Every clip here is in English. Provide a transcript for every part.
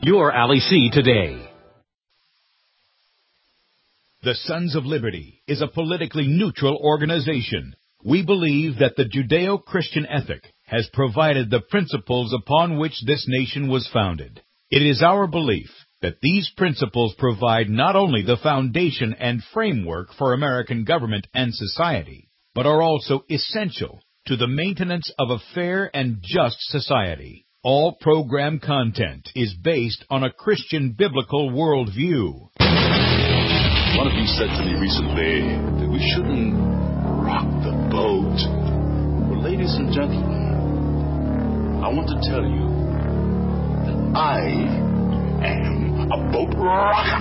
your Ali C today. The Sons of Liberty is a politically neutral organization. We believe that the Judeo-Christian ethic has provided the principles upon which this nation was founded. It is our belief that these principles provide not only the foundation and framework for American government and society, but are also essential to the maintenance of a fair and just society. All program content is based on a Christian biblical worldview. One of you said to me recently that we shouldn't rock the boat. Well, ladies and gentlemen, I want to tell you that I am a boat rocker.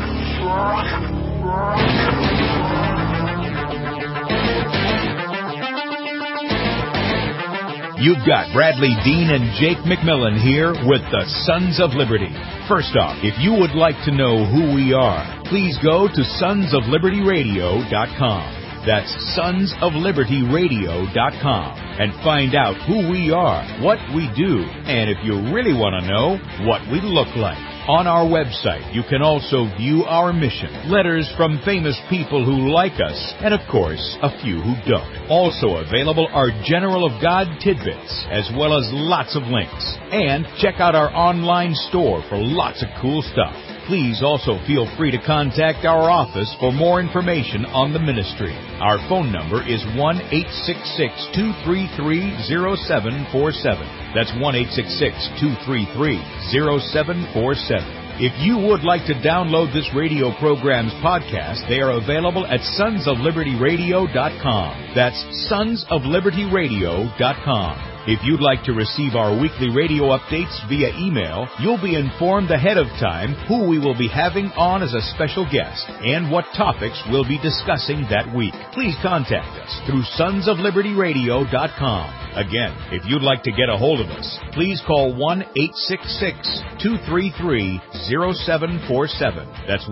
You've got Bradley Dean and Jake McMillan here with the Sons of Liberty. First off, if you would like to know who we are, please go to sonsoflibertyradio.com. That's sonsoflibertyradio.com and find out who we are, what we do, and if you really want to know, what we look like. On our website, you can also view our mission, letters from famous people who like us, and of course, a few who don't. Also available are General of God tidbits, as well as lots of links. And check out our online store for lots of cool stuff. Please also feel free to contact our office for more information on the ministry. Our phone number is 1-866-233-0747. That's 1-866-233-0747. If you would like to download this radio program's podcast, they are available at sonsoflibertyradio.com. That's sonsoflibertyradio.com. If you'd like to receive our weekly radio updates via email, you'll be informed ahead of time who we will be having on as a special guest and what topics we'll be discussing that week. Please contact us through sonsoflibertyradio.com. Again, if you'd like to get a hold of us, please call 1-866-233-0747. That's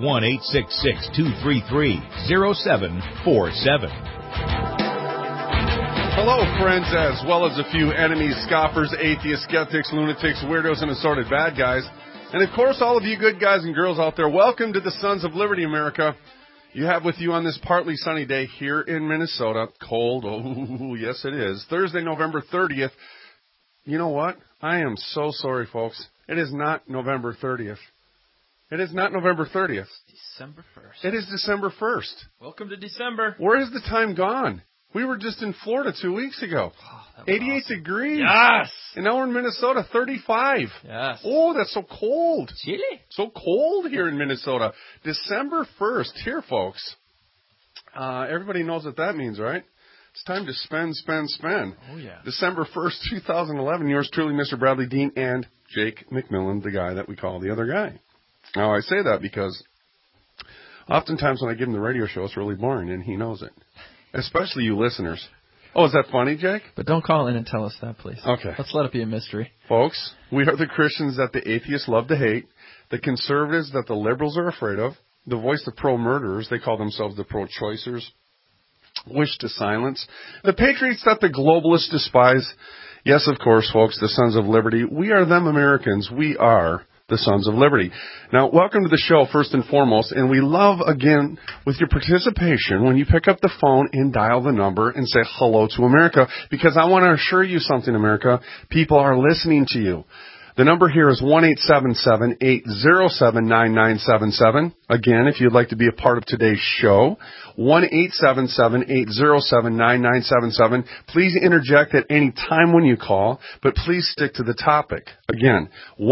1-866-233-0747. Hello, friends, as well as a few enemies, scoffers, atheists, skeptics, lunatics, weirdos, and assorted bad guys. And, of course, all of you good guys and girls out there, welcome to the Sons of Liberty, America. You have with you on this partly sunny day here in Minnesota. Cold, oh, yes it is. Thursday, November 30th. You know what? I am so sorry, folks. It is not November 30th. It is not November 30th. December 1st. It is December 1st. Welcome to December. Where has the time gone? We were just in Florida 2 weeks ago. Oh, 88 awesome. degrees. Yes. And now we're in Minnesota, 35. Yes. Oh, that's so cold. Chilly. So cold here in Minnesota. December 1st. Here, folks. Everybody knows what that means, right? It's time to spend. Oh, yeah. December 1st, 2011. Yours truly, Mr. Bradley Dean and Jake McMillan, the guy that we call the other guy. Now, I say that because oftentimes when I give him the radio show, it's really boring, and he knows it. Especially you listeners. Oh, is that funny, Jake? But don't call in and tell us that, please. Okay. Let's let it be a mystery. Folks, we are the Christians that the atheists love to hate, the conservatives that the liberals are afraid of, the voice of pro-murderers, they call themselves the pro-choicers, wish to silence, the patriots that the globalists despise. Yes, of course, folks, the Sons of Liberty. We are them Americans. We are the Sons of Liberty. Now, welcome to the show, first and foremost, and we love, again, with your participation when you pick up the phone and dial the number and say hello to America, because I want to assure you something, America. People are listening to you. The number here is 1-877-807-9977. Again, if you'd like to be a part of today's show, 1-877-807-9977. Please interject at any time when you call, but please stick to the topic. Again,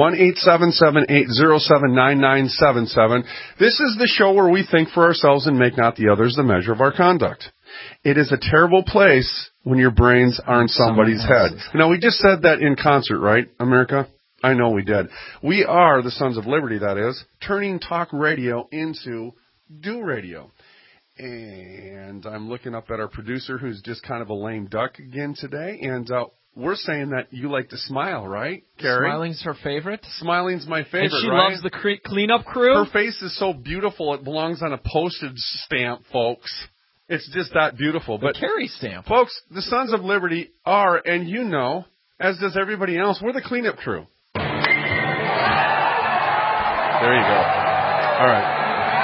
1-877-807-9977. This is the show where we think for ourselves and make not the others the measure of our conduct. It is a terrible place when your brains are in somebody's head. Now, we just said that in concert, right, America? I know we did. We are the Sons of Liberty, that is, turning talk radio into do radio. And I'm looking up at our producer, who's just kind of a lame duck again today. And we're saying that you like to smile, right, Carrie? Smiling's her favorite. Smiling's my favorite, and she right? loves the cleanup crew. Her face is so beautiful, it belongs on a postage stamp, folks. It's just that beautiful. The Carrie stamp. Folks, the Sons of Liberty are, and you know, as does everybody else, we're the cleanup crew. There you go. All right.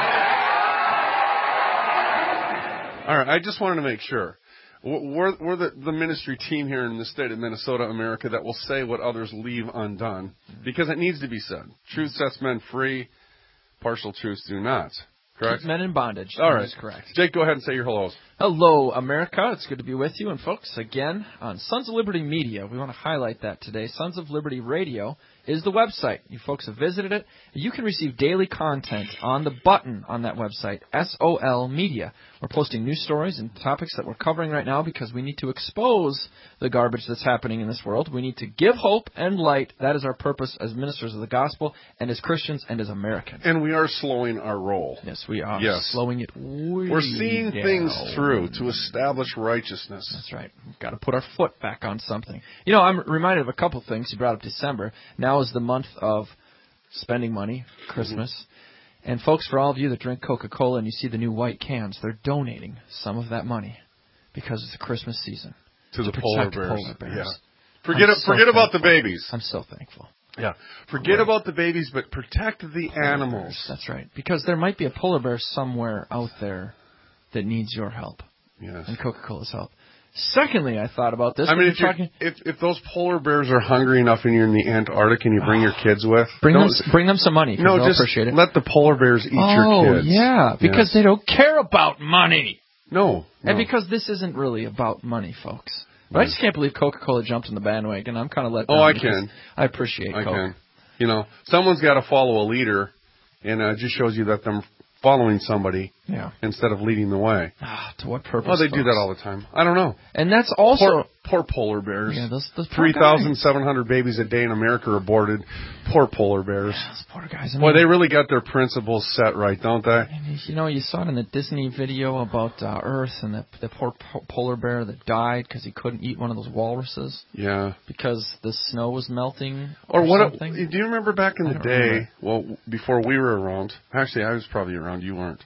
All right, I just wanted to make sure. We're the ministry team here in the state of Minnesota, America, that will say what others leave undone, because it needs to be said. Truth sets men free, partial truths do not. Correct? Keep men in bondage. All That right. is correct. Jake, go ahead and say your hellos. Hello, America. It's good to be with you. And, folks, again, on Sons of Liberty Media, we want to highlight that today. Sons of Liberty Radio is the website. You folks have visited it. You can receive daily content on the button on that website, SOL Media. We're posting news stories and topics that we're covering right now because we need to expose the garbage that's happening in this world. We need to give hope and light. That is our purpose as ministers of the gospel and as Christians and as Americans. And we are slowing our roll. Yes, we are. Yes. Slowing it way We're seeing down. things through to establish righteousness. That's right. We've got to put our foot back on something. You know, I'm reminded of a couple things. You brought up December. Now is the month of spending money, Christmas. Mm-hmm. And, folks, for all of you that drink Coca-Cola and you see the new white cans, they're donating some of that money because it's the Christmas season. To the polar protect bears. polar bears. Yeah. Forget about the babies. I'm so thankful. Yeah. Forget about the babies, but protect the animals. That's right. Because there might be a polar bear somewhere out there that needs your help. Yes. And Coca-Cola's help. Secondly, I thought about this. I mean, if those polar bears are hungry enough and you're in the Antarctic and you bring your kids with, bring them some money. No, just appreciate it. let the polar bears eat your kids. Oh, yeah, because they don't care about money. No. And because this isn't really about money, folks. But I just can't believe Coca-Cola jumped on the bandwagon. I'm kind of let down. Oh, I can. I appreciate Coke. I can. You know, someone's got to follow a leader, and it just shows you that them following somebody instead of leading the way. To what purpose? Well, they do that all the time. I don't know. And that's also... Poor polar bears. Yeah, those 3,700 babies a day in America are aborted. Poor polar bears. Yeah, those poor guys. Well, they really got their principles set right, don't they? And you know, you saw it in the Disney video about Earth and the poor polar bear that died because he couldn't eat one of those walruses. Yeah. Because the snow was melting or what? something. Do you remember back in the day, remember. well, before we were around, actually I was probably around, you weren't.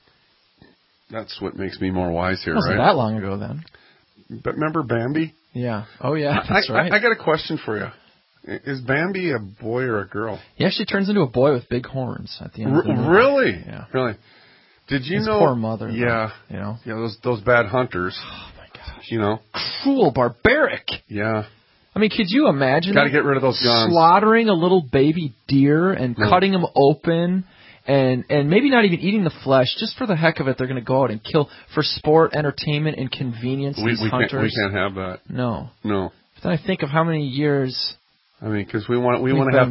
That's what makes me more wise here, Wasn't right? that long ago then. But remember Bambi? Yeah. Oh, yeah. That's right. I got a question for you. Is Bambi a boy or a girl? He actually turns into a boy with big horns at the end of the movie. Really? Yeah. Really? Did you His know? poor mother. Yeah. You know? Yeah, those bad hunters. Oh, my gosh. You know? Cruel, barbaric. Yeah. I mean, could you imagine? Got to get rid of those guns. Slaughtering a little baby deer and cutting him open. And maybe not even eating the flesh, just for the heck of it, they're going to go out and kill for sport, entertainment, and convenience. These hunters. We can't have that. No. But then I think of how many years. I mean, because we want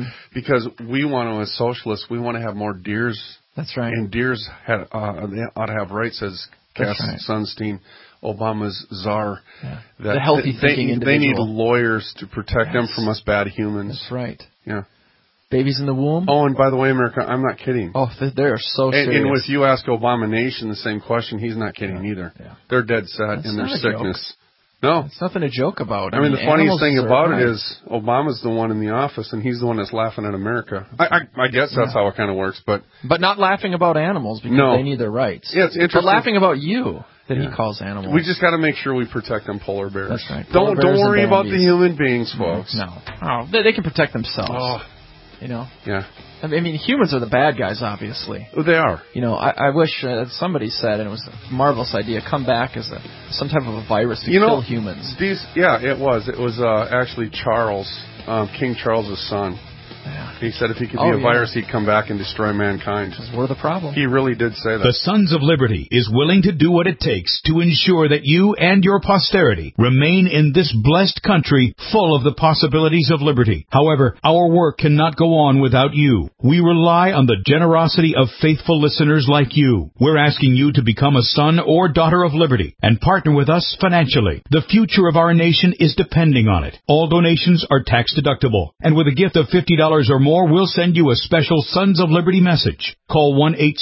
to, as socialists, we want to have more deers. That's right. And deers they ought to have rights, as Cass Sunstein, Obama's czar. Yeah. The healthy thinking individual. They need lawyers to protect them from us bad humans. That's right. Yeah. Babies in the womb? Oh, and by the way, America, I'm not kidding. Oh, they're so serious. And with you ask Obama Nation the same question, he's not kidding either. Yeah. They're dead set in their sickness. No. It's nothing to joke about. I mean, the funniest thing about it is Obama's the one in the office, and he's the one that's laughing at America. I guess that's how it kind of works, but not laughing about animals because they need their rights. Yeah, it's interesting. But laughing about you that he calls animals. We just got to make sure we protect them polar bears. That's right. Don't worry about the human beings, folks. No. Oh, they can protect themselves. Oh. You know? Yeah. I mean, humans are the bad guys, obviously. Oh, they are. You know, I wish somebody said, and it was a marvelous idea, come back as some type of a virus to kill humans. It was. It was actually Charles, King Charles' son. Yeah. He said if he could be a virus, he'd come back and destroy mankind. Because we're the problem. He really did say that. The Sons of Liberty is willing to do what it takes to ensure that you and your posterity remain in this blessed country full of the possibilities of liberty. However, our work cannot go on without you. We rely on the generosity of faithful listeners like you. We're asking you to become a son or daughter of liberty and partner with us financially. The future of our nation is depending on it. All donations are tax deductible, and with a gift of $50 or more, we'll send you a special Sons of Liberty message. Call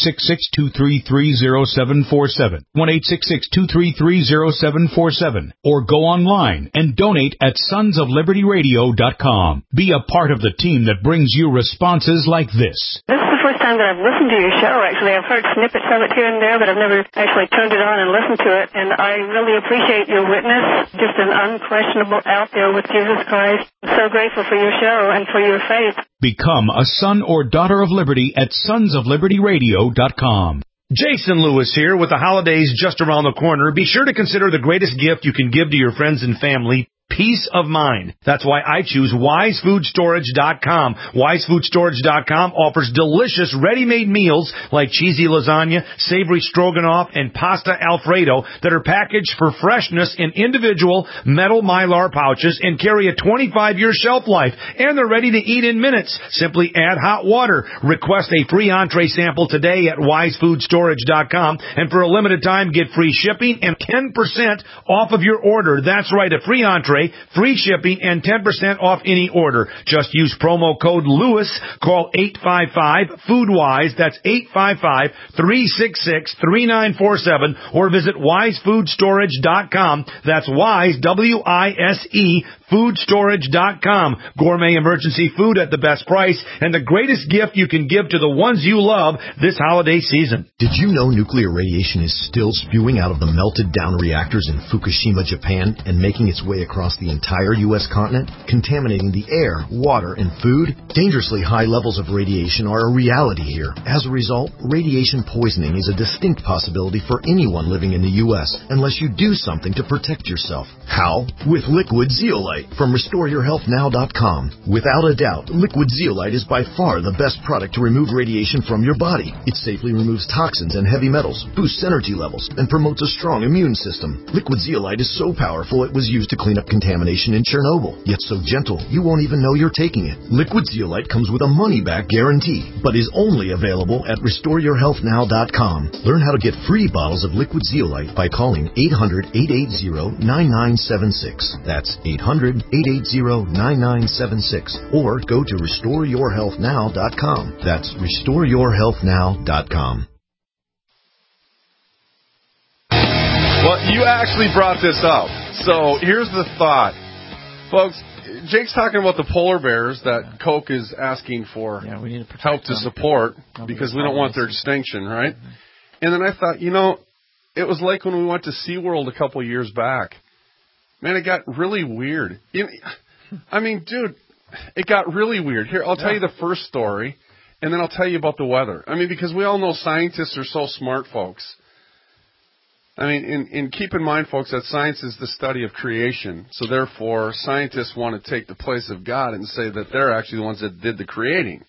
1-866-233-0747, 1-866-233-0747, or go online and donate at sonsoflibertyradio.com. Be a part of the team that brings you responses like this. This is the first time that I've listened to your show, actually. I've heard snippets of it here and there, but I've never actually turned it on and listened to it. And I really appreciate your witness, just an unquestionable out there with Jesus Christ. I'm so grateful for your show and for your faith. Become a son or daughter of liberty at sonsoflibertyradio.com. Jason Lewis here. With the holidays just around the corner, be sure to consider the greatest gift you can give to your friends and family: peace of mind. That's why I choose WiseFoodStorage.com. WiseFoodStorage.com offers delicious ready-made meals like cheesy lasagna, savory stroganoff, and pasta Alfredo that are packaged for freshness in individual metal Mylar pouches and carry a 25-year shelf life. And they're ready to eat in minutes. Simply add hot water. Request a free entree sample today at WiseFoodStorage.com. And for a limited time, get free shipping and 10% off of your order. That's right, a free entree, free shipping, and 10% off any order. Just use promo code LEWIS. Call 855-FOODWISE. That's 855-366-3947. Or visit WiseFoodStorage.com. That's WISE, W-I-S-E, foodstorage.com. Gourmet emergency food at the best price and the greatest gift you can give to the ones you love this holiday season. Did you know nuclear radiation is still spewing out of the melted down reactors in Fukushima, Japan, and making its way across the entire U.S. continent, contaminating the air, water, and food? Dangerously high levels of radiation are a reality here. As a result, radiation poisoning is a distinct possibility for anyone living in the U.S. unless you do something to protect yourself. How? With Liquid Zeolite from RestoreYourHealthNow.com. Without a doubt, Liquid Zeolite is by far the best product to remove radiation from your body. It safely removes toxins and heavy metals, boosts energy levels, and promotes a strong immune system. Liquid Zeolite is so powerful it was used to clean up contamination in Chernobyl, yet so gentle you won't even know you're taking it. Liquid Zeolite comes with a money-back guarantee, but is only available at RestoreYourHealthNow.com. Learn how to get free bottles of Liquid Zeolite by calling 800-880-9976. That's 800-880-9976. Or go to RestoreYourHealthNow.com. That's RestoreYourHealthNow.com. Well, you actually brought this up. So here's the thought. Folks, Jake's talking about the polar bears that Coke is asking for we need to help to support because we don't want their extinction, right? And then I thought, it was like when we went to SeaWorld a couple years back. Man, it got really weird. I mean, dude, it got really weird. Here, I'll tell you the first story, and then I'll tell you about the weather. I mean, because we all know scientists are so smart, folks. I mean, and keep in mind, folks, that science is the study of creation. So, therefore, scientists want to take the place of God and say that they're actually the ones that did the creating.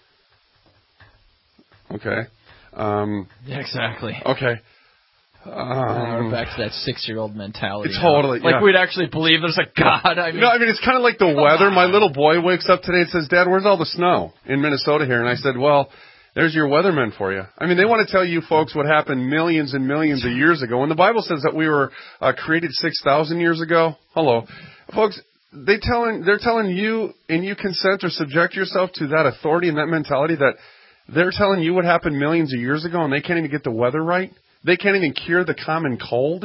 Okay? Exactly. Okay. We're back to that 6-year-old mentality. Totally. Like we'd actually believe there's a God. I mean, it's kind of like the weather. My little boy wakes up today and says, "Dad, where's all the snow in Minnesota here?" And I said, "Well, there's your weathermen for you." I mean, they want to tell you folks what happened millions and millions of years ago. When the Bible says that we were created 6,000 years ago, hello, folks. They're telling you, and you consent or subject yourself to that authority and that mentality that they're telling you what happened millions of years ago, and they can't even get the weather right. They can't even cure the common cold.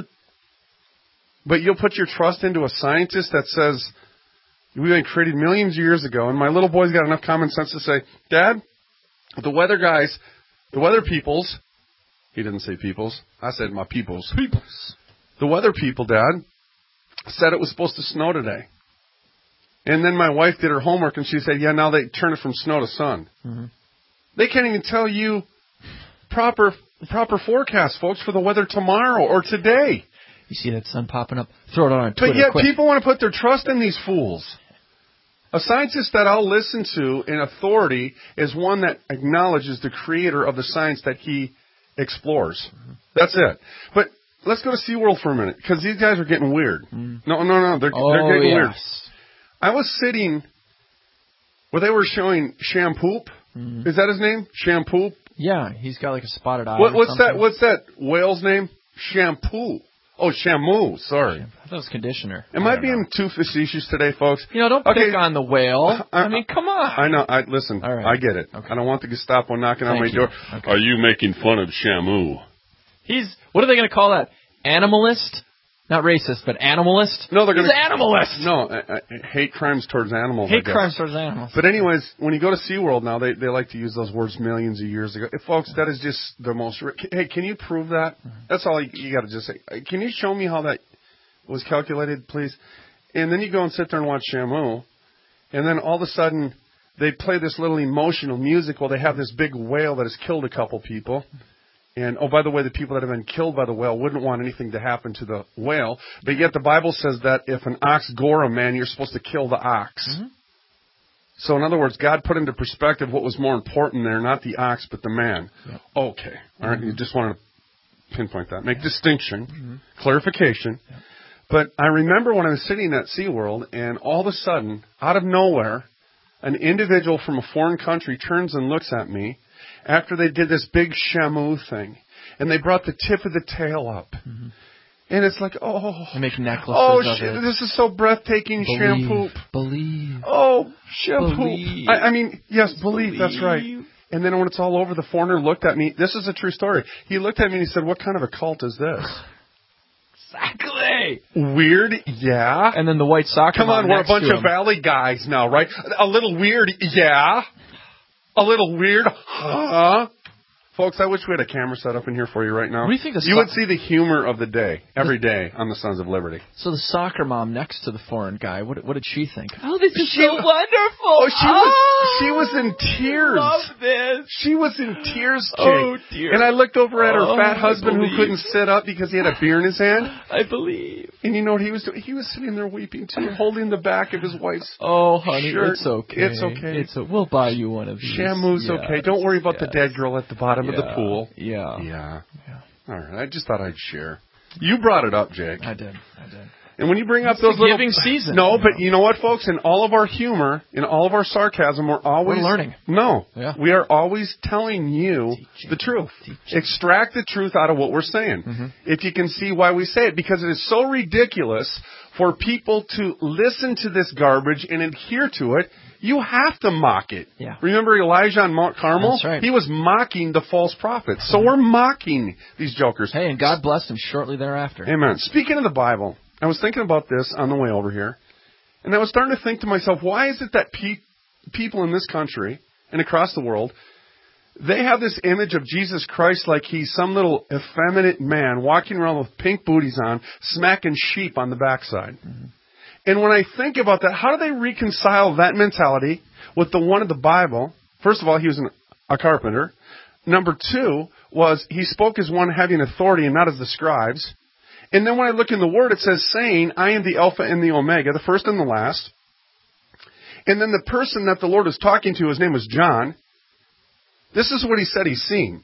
But you'll put your trust into a scientist that says we've been created millions of years ago. And my little boy's got enough common sense to say, "Dad, the weather guys, the weather peoples," he didn't say peoples, I said my peoples. The weather people, Dad, said it was supposed to snow today. And then my wife did her homework and she said, "Yeah, now they turn it from snow to sun." Mm-hmm. They can't even tell you proper forecast, folks, for the weather tomorrow or today. You see that sun popping up? Throw it on Twitter. But yet quick. People want to put their trust in these fools. A scientist that I'll listen to in authority is one that acknowledges the creator of the science that he explores. Mm-hmm. That's it. But let's go to SeaWorld for a minute, because these guys are getting weird. Mm. No, they're getting weird. I was sitting where they were showing Shampoo. Mm-hmm. Is that his name? Shampoo? Yeah, he's got like a spotted eye. What's that whale's name? Shampoo. Oh, Shamu. Sorry. I thought it was conditioner. Am I being too facetious today, folks? Don't pick on the whale. I mean, come on. I know. Listen, right. I get it. Okay. I don't want the Gestapo knocking on my door. Okay. Are you making fun of Shamu? What are they going to call that? Animalist? Not racist, but animalist? No, they're going to... He's animalist! No, hate crimes towards animals, Hate crimes towards animals. But anyways, when you go to SeaWorld now, they like to use those words millions of years ago. Folks, that is just the most... Hey, can you prove that? That's all you got to just say. Can you show me how that was calculated, please? And then you go and sit there and watch Shamu, and then all of a sudden, they play this little emotional music while they have this big whale that has killed a couple people. And, oh, by the way, the people that have been killed by the whale wouldn't want anything to happen to the whale. But yet the Bible says that if an ox gore a man, you're supposed to kill the ox. Mm-hmm. So, in other words, God put into perspective what was more important there, not the ox, but the man. Yep. Okay. All right. You just want to pinpoint that. Make distinction, clarification. Yep. But I remember when I was sitting at SeaWorld, and all of a sudden, out of nowhere, an individual from a foreign country turns and looks at me after they did this big shamu thing. And they brought the tip of the tail up. Mm-hmm. And it's like, oh. They make necklaces of it. This is so breathtaking, shampoo. Believe. Oh, shampoo. Believe. I mean, yes, believe, that's right. And then when it's all over, the foreigner looked at me. This is a true story. He looked at me and he said, what kind of a cult is this? Exactly. Weird, yeah. And then the white soccer Come on, we're a bunch of Valley guys now, right? A little weird, yeah. A little weird, huh? Folks, I wish we had a camera set up in here for you right now. What do you think you would see the humor of the day, every day, on the Sons of Liberty. So the soccer mom next to the foreign guy, what did she think? Oh, this is so wonderful. Oh, she was in tears. I love this. She was in tears, Jake. Oh, dear. And I looked over at her fat husband who couldn't sit up because he had a beer in his hand. I believe. And you know what he was doing? He was sitting there weeping, too, holding the back of his wife's honey, shirt. it's okay. It's okay. We'll buy you one of these. Shamu's okay. Don't worry about the dead girl at the bottom of the pool. Yeah. All right. I just thought I'd share. You brought it up, Jake. I did. And when you bring up those little... giving season. No, but you know what, folks? In all of our humor, in all of our sarcasm, we're learning. No. Yeah. We are always telling you the truth. Extract the truth out of what we're saying. Mm-hmm. If you can see why we say it. Because it is so ridiculous for people to listen to this garbage and adhere to it. You have to mock it. Yeah. Remember Elijah on Mount Carmel? That's right. He was mocking the false prophets. So we're mocking these jokers. Hey, and God blessed him shortly thereafter. Amen. Speaking of the Bible, I was thinking about this on the way over here, and I was starting to think to myself, why is it that people in this country and across the world, they have this image of Jesus Christ like he's some little effeminate man walking around with pink booties on, smacking sheep on the backside. Mm-hmm. And when I think about that, how do they reconcile that mentality with the one of the Bible? First of all, he was a carpenter. Number two was he spoke as one having authority and not as the scribes. And then when I look in the Word, it says, saying, I am the Alpha and the Omega, the first and the last. And then the person that the Lord was talking to, his name was John. This is what he said he's seen.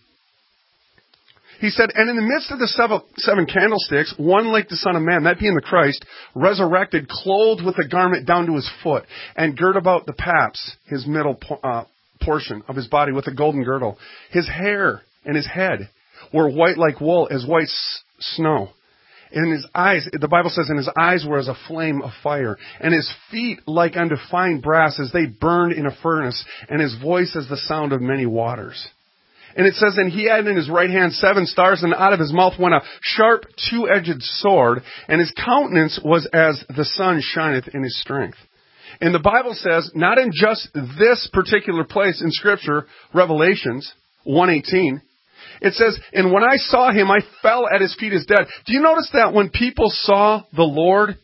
He said, and in the midst of the seven candlesticks, one like the Son of Man, that being the Christ, resurrected, clothed with a garment down to his foot, and girt about the paps, his middle portion of his body, with a golden girdle. His hair and his head were white like wool, as white snow. And his eyes, the Bible says, and his eyes were as a flame of fire, and his feet like unto fine brass, as they burned in a furnace, and his voice as the sound of many waters. And it says, and he had in his right hand 7 stars, and out of his mouth went a sharp 2-edged sword, and his countenance was as the sun shineth in his strength. And the Bible says, not in just this particular place in Scripture, Revelations 1:18, it says, and when I saw him, I fell at his feet as dead. Do you notice that when people saw the Lord,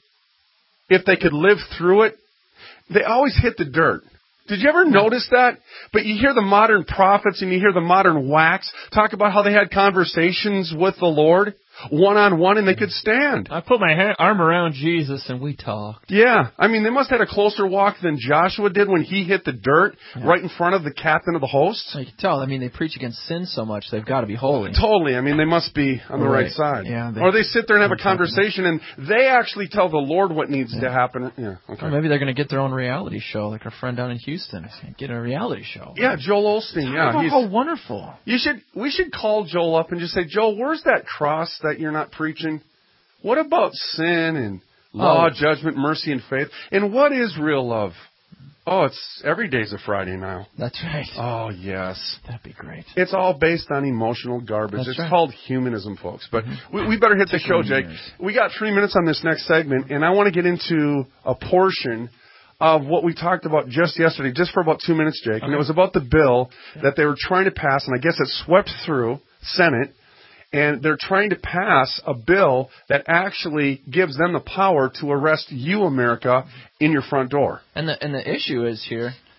if they could live through it, they always hit the dirt? Did you ever notice that? But you hear the modern prophets and you hear the modern whacks talk about how they had conversations with the Lord, one-on-one, and they could stand. I put my arm around Jesus and we talked. Yeah. I mean, they must have had a closer walk than Joshua did when he hit the dirt right in front of the captain of the hosts. You can tell. I mean, they preach against sin so much, they've got to be holy. Totally. I mean, they must be on the right side. Yeah, or they sit there and have a conversation and they actually tell the Lord what needs to happen. Yeah. Okay. Or maybe they're going to get their own reality show, like our friend down in Houston. Get a reality show. Yeah, Joel Osteen. Yeah, how wonderful. We should call Joel up and just say, Joel, where's that cross that you're not preaching? What about sin and law, judgment, mercy, and faith? And what is real love? Oh, it's every day's a Friday now. That's right. Oh, yes. That'd be great. It's all based on emotional garbage. It's called humanism, folks. But we better hit the show, Jake. We got 3 minutes on this next segment, and I want to get into a portion of what we talked about just yesterday, just for about 2 minutes, Jake. Okay. And it was about the bill that they were trying to pass, and I guess it swept through Senate. And they're trying to pass a bill that actually gives them the power to arrest you, America, in your front door. And the issue is here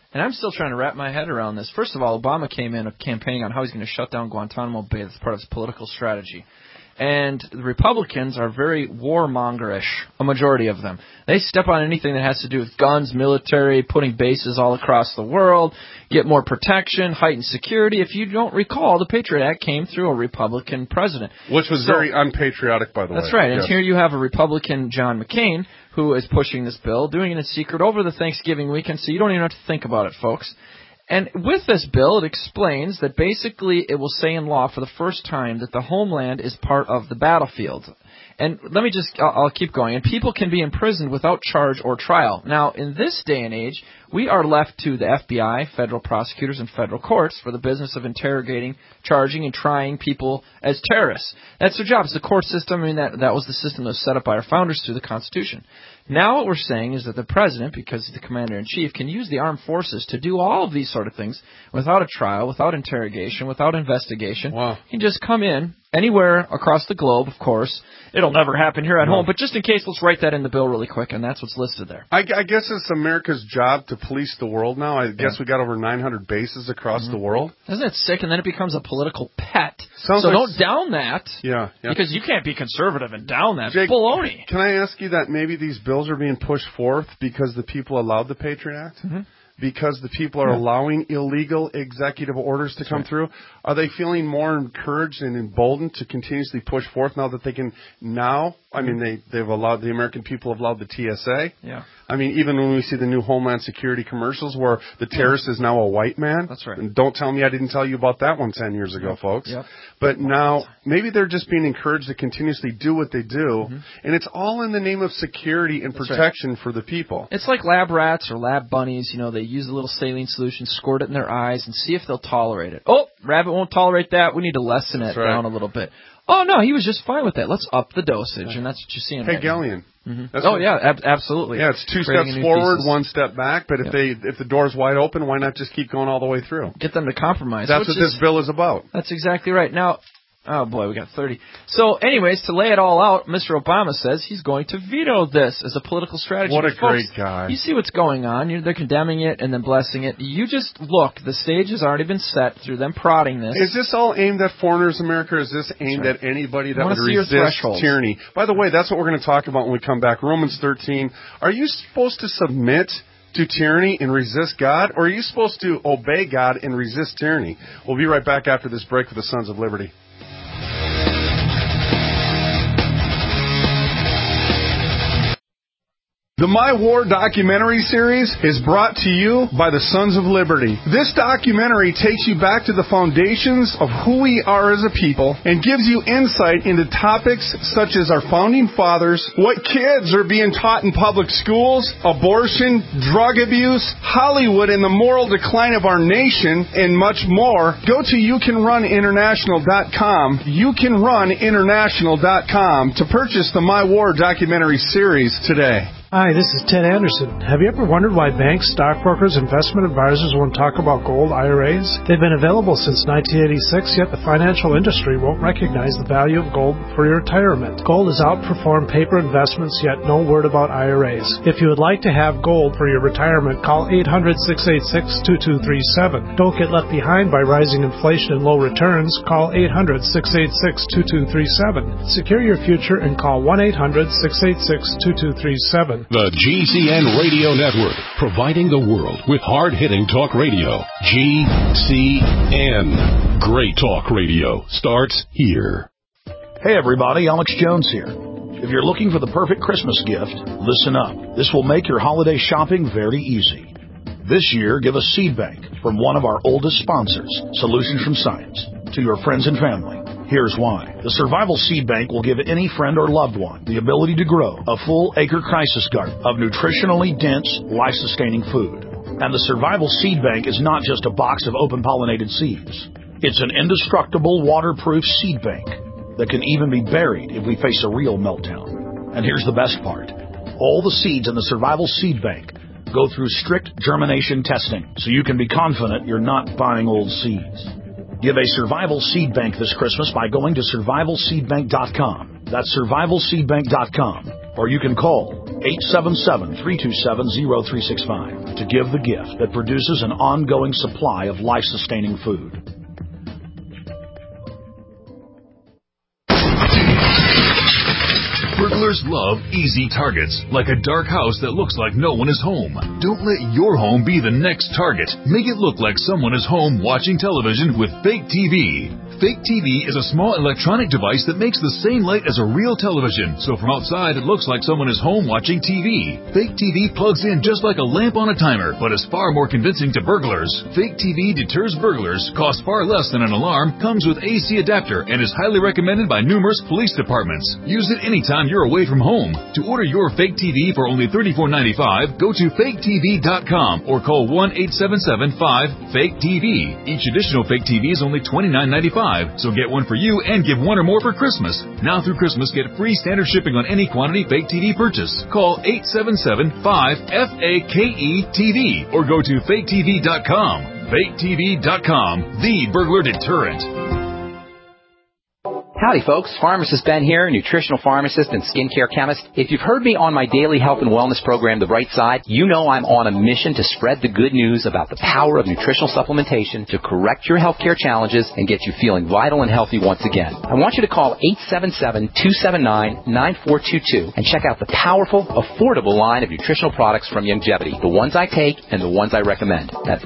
And I'm still trying to wrap my head around this. First of all, Obama came in campaigning on how he's going to shut down Guantanamo Bay as part of his political strategy. And the Republicans are very warmongerish, a majority of them. They step on anything that has to do with guns, military, putting bases all across the world, get more protection, heighten security. If you don't recall, the Patriot Act came through a Republican president. Which was very unpatriotic, by the way. That's right. Yes. And here you have a Republican, John McCain, who is pushing this bill, doing it in secret over the Thanksgiving weekend, so you don't even have to think about it, folks. And with this bill, it explains that basically it will say in law for the first time that the homeland is part of the battlefield. And let me I'll keep going. And people can be imprisoned without charge or trial. Now, in this day and age, we are left to the FBI, federal prosecutors, and federal courts for the business of interrogating, charging, and trying people as terrorists. That's their job. It's the court system. I mean, that was the system that was set up by our founders through the Constitution. Now what we're saying is that the president, because he's the commander-in-chief, can use the armed forces to do all of these sort of things without a trial, without interrogation, without investigation. Wow. He can just come in anywhere across the globe, of course. It'll never happen here at home, but just in case, let's write that in the bill really quick, and that's what's listed there. I guess it's America's job to police the world now. I guess we got over 900 bases across the world. Isn't it sick? And then it becomes a political pet. Sounds so like don't down that. Yeah. Because you can't be conservative and down that. Jake, baloney. Can I ask you that maybe these bills are being pushed forth because the people allowed the Patriot Act? Mm-hmm. Because the people are allowing illegal executive orders to come through? Are they feeling more encouraged and emboldened to continuously push forth now that they can now? I mean, they've allowed, the American people have allowed the TSA. Yeah. I mean, even when we see the new Homeland Security commercials where the terrorist is now a white man. That's right. And don't tell me I didn't tell you about that one 10 years ago, folks. Yep. But now, maybe they're just being encouraged to continuously do what they do. And it's all in the name of security and protection for the people. It's like lab rats or lab bunnies. You know, they use a little saline solution, squirt it in their eyes, and see if they'll tolerate it. Oh, rabbit won't tolerate that. We need to lessen it down a little bit. Oh, no, he was just fine with that. Let's up the dosage, and that's what you're seeing. Hegelian. Absolutely. Yeah, it's 2 steps forward, 1 step back, but if the door's wide open, why not just keep going all the way through? Get them to compromise. That's what this bill is about. That's exactly right. Now, oh boy, we got 30. So anyways, to lay it all out, Mr. Obama says he's going to veto this as a political strategy. What a folks, great guy. You see what's going on. They're condemning it and then blessing it. You just look. The stage has already been set through them prodding this. Is this all aimed at foreigners, America, or is this aimed at anybody that would resist tyranny? By the way, that's what we're going to talk about when we come back. Romans 13. Are you supposed to submit to tyranny and resist God, or are you supposed to obey God and resist tyranny? We'll be right back after this break with the Sons of Liberty. The My War documentary series is brought to you by the Sons of Liberty. This documentary takes you back to the foundations of who we are as a people and gives you insight into topics such as our founding fathers, what kids are being taught in public schools, abortion, drug abuse, Hollywood and the moral decline of our nation, and much more. Go to youcanruninternational.com, youcanruninternational.com to purchase the My War documentary series today. Hi, this is Ted Anderson. Have you ever wondered why banks, stockbrokers, investment advisors won't talk about gold IRAs? They've been available since 1986, yet the financial industry won't recognize the value of gold for your retirement. Gold has outperformed paper investments, yet no word about IRAs. If you would like to have gold for your retirement, call 800-686-2237. Don't get left behind by rising inflation and low returns. Call 800-686-2237. Secure your future and call 1-800-686-2237. The GCN Radio Network, providing the world with hard-hitting talk radio. GCN. Great talk radio starts here. Hey everybody, Alex Jones here. If you're looking for the perfect Christmas gift, listen up. This will make your holiday shopping very easy. This year, give a seed bank from one of our oldest sponsors, Solutions from Science, to your friends and family. Here's why. The Survival Seed Bank will give any friend or loved one the ability to grow a full acre crisis garden of nutritionally dense, life-sustaining food. And the Survival Seed Bank is not just a box of open-pollinated seeds. It's an indestructible, waterproof seed bank that can even be buried if we face a real meltdown. And here's the best part. All the seeds in the Survival Seed Bank go through strict germination testing, so you can be confident you're not buying old seeds. Give a Survival Seed Bank this Christmas by going to survivalseedbank.com. That's survivalseedbank.com. Or you can call 877-327-0365 to give the gift that produces an ongoing supply of life-sustaining food. Burglars love easy targets, like a dark house that looks like no one is home. Don't let your home be the next target. Make it look like someone is home watching television with Fake TV. Fake TV is a small electronic device that makes the same light as a real television, so from outside it looks like someone is home watching TV. Fake TV plugs in just like a lamp on a timer, but is far more convincing to burglars. Fake TV deters burglars, costs far less than an alarm, comes with AC adapter, and is highly recommended by numerous police departments. Use it anytime you're away from home. To order your Fake TV for only $34.95, go to faketv.com or call 1-877-5-FAKE-TV. Each additional Fake TV is only $29.95. So get one for you and give one or more for Christmas. Now through Christmas, get free standard shipping on any quantity Fake TV purchase. Call 877-5-FAKE-TV or go to faketv.com. Faketv.com, the burglar deterrent. Howdy folks, Pharmacist Ben here, nutritional pharmacist and skincare chemist. If you've heard me on my daily health and wellness program, The Bright Side, you know I'm on a mission to spread the good news about the power of nutritional supplementation to correct your healthcare challenges and get you feeling vital and healthy once again. I want you to call 877-279-9422 and check out the powerful, affordable line of nutritional products from Youngevity, the ones I take and the ones I recommend. That's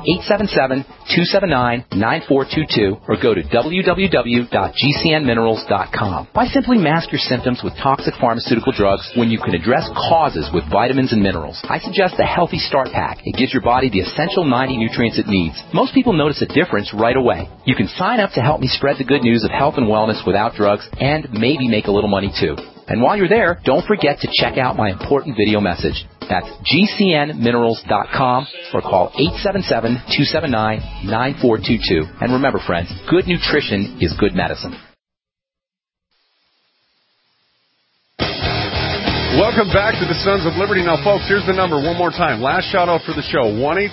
877-279-9422 or go to www.gcnminerals.com. Why simply mask your symptoms with toxic pharmaceutical drugs when you can address causes with vitamins and minerals? I suggest the Healthy Start Pack. It gives your body the essential 90 nutrients it needs. Most people notice a difference right away. You can sign up to help me spread the good news of health and wellness without drugs and maybe make a little money too. And while you're there, don't forget to check out my important video message. That's gcnminerals.com or call 877-279-9422. And remember, friends, good nutrition is good medicine. Welcome back to the Sons of Liberty. Now, folks, here's the number one more time. Last shout-out for the show,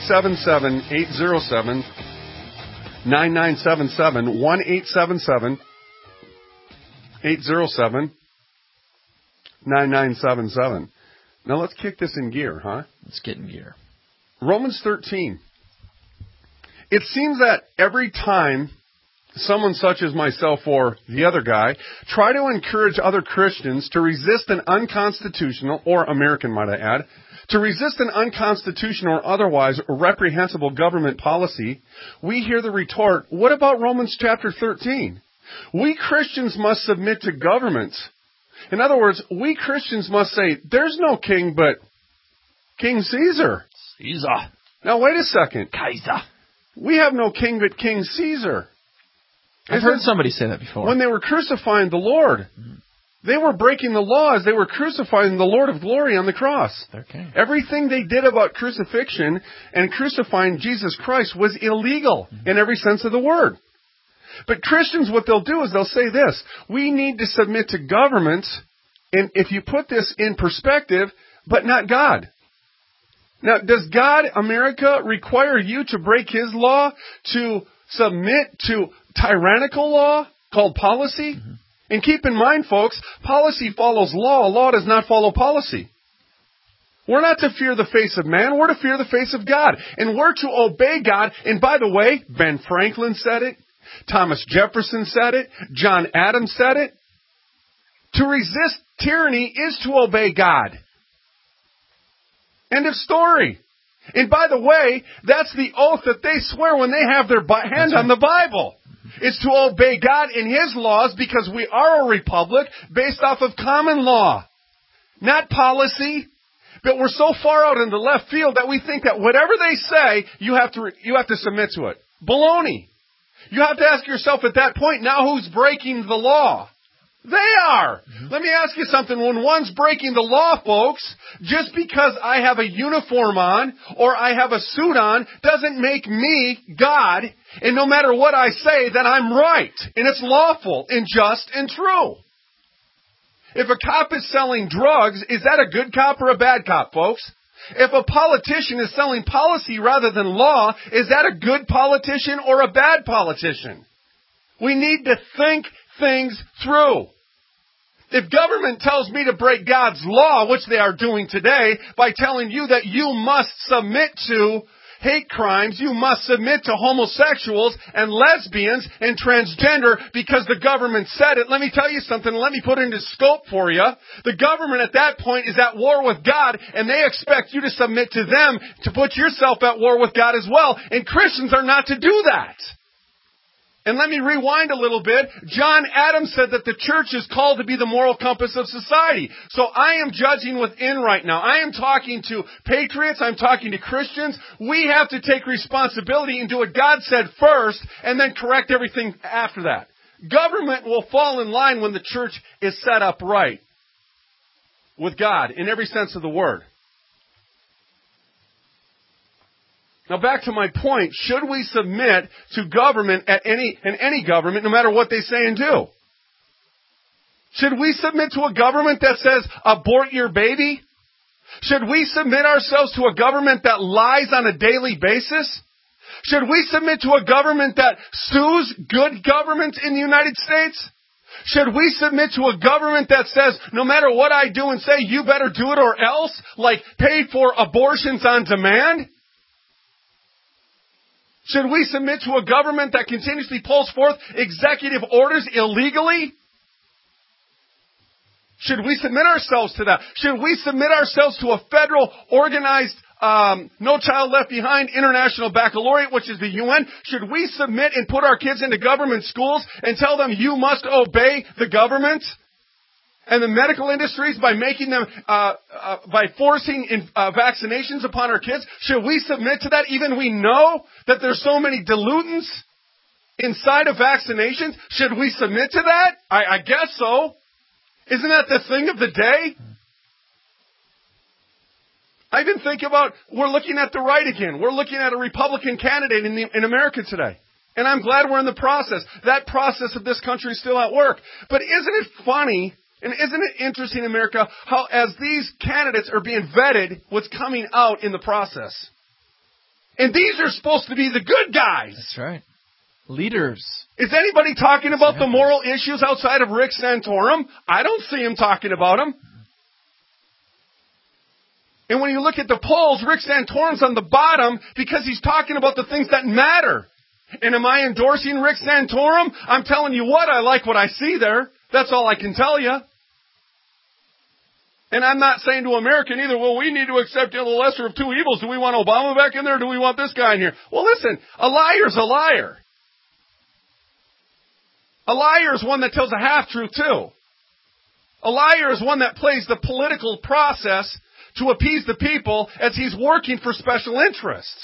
1-877-807-9977, 1-877-807-9977. Now, let's kick this in gear, huh? Let's get in gear. Romans 13. It seems that every time someone such as myself or the other guy try to encourage other Christians to resist an unconstitutional, or American might I add, to resist an unconstitutional or otherwise reprehensible government policy, we hear the retort, what about Romans chapter 13? We Christians must submit to governments. In other words, we Christians must say, there's no king but King Caesar. Caesar. Now wait a second. Kaiser. We have no king but King Caesar. I've heard somebody say that before. When they were crucifying the Lord, they were breaking the laws. They were crucifying the Lord of glory on the cross. Okay. Everything they did about crucifixion and crucifying Jesus Christ was illegal in every sense of the word. But Christians, what they'll do is they'll say this, we need to submit to governments, and if you put this in perspective, but not God. Now, does God, America, require you to break His law, to submit to tyrannical law called policy? Mm-hmm. And keep in mind, folks, policy follows law. Law does not follow policy. We're not to fear the face of man. We're to fear the face of God. And we're to obey God. And by the way, Ben Franklin said it. Thomas Jefferson said it. John Adams said it. To resist tyranny is to obey God. End of story. And by the way, that's the oath that they swear when they have their hand on the Bible. It's to obey God and His laws because we are a republic based off of common law, not policy. But we're so far out in the left field that we think that whatever they say, you have to submit to it. Baloney. You have to ask yourself at that point, now who's breaking the law? They are. Mm-hmm. Let me ask you something. When one's breaking the law, folks, just because I have a uniform on or I have a suit on doesn't make me God. And no matter what I say, that I'm right. And it's lawful and just and true. If a cop is selling drugs, is that a good cop or a bad cop, folks? If a politician is selling policy rather than law, is that a good politician or a bad politician? We need to think things through. If government tells me to break God's law, which they are doing today, by telling you that you must submit to hate crimes, you must submit to homosexuals and lesbians and transgender because the government said it. Let me tell you something. Let me put it into scope for you. The government at that point is at war with God, and they expect you to submit to them to put yourself at war with God as well. And Christians are not to do that. And let me rewind a little bit. John Adams said that the church is called to be the moral compass of society. So I am judging within right now. I am talking to patriots. I'm talking to Christians. We have to take responsibility and do what God said first and then correct everything after that. Government will fall in line when the church is set up right with God in every sense of the word. Now back to my point, should we submit to government in any government, no matter what they say and do? Should we submit to a government that says, abort your baby? Should we submit ourselves to a government that lies on a daily basis? Should we submit to a government that sues good governments in the United States? Should we submit to a government that says, no matter what I do and say, you better do it or else, like pay for abortions on demand? Should we submit to a government that continuously pulls forth executive orders illegally? Should we submit ourselves to that? Should we submit ourselves to a federal organized No Child Left Behind International Baccalaureate, which is the UN? Should we submit and put our kids into government schools and tell them you must obey the government? And the medical industries by making them, by forcing vaccinations upon our kids? Should we submit to that even we know that there's so many dilutants inside of vaccinations? Should we submit to that? I guess so. Isn't that the thing of the day? I even think about, we're looking at the right again. We're looking at a Republican candidate in America today. And I'm glad we're in the process. That process of this country is still at work. But isn't it funny, and isn't it interesting in America, how as these candidates are being vetted, what's coming out in the process? And these are supposed to be the good guys. That's right. Leaders. Is anybody talking about the moral issues outside of Rick Santorum? I don't see him talking about them. And when you look at the polls, Rick Santorum's on the bottom because he's talking about the things that matter. And am I endorsing Rick Santorum? I'm telling you what, I like what I see there. That's all I can tell you. And I'm not saying to America either, well, we need to accept the lesser of two evils. Do we want Obama back in there or do we want this guy in here? Well, listen, a liar's a liar. A liar is one that tells a half-truth too. A liar is one that plays the political process to appease the people as he's working for special interests.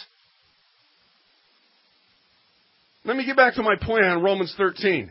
Let me get back to my point on Romans 13.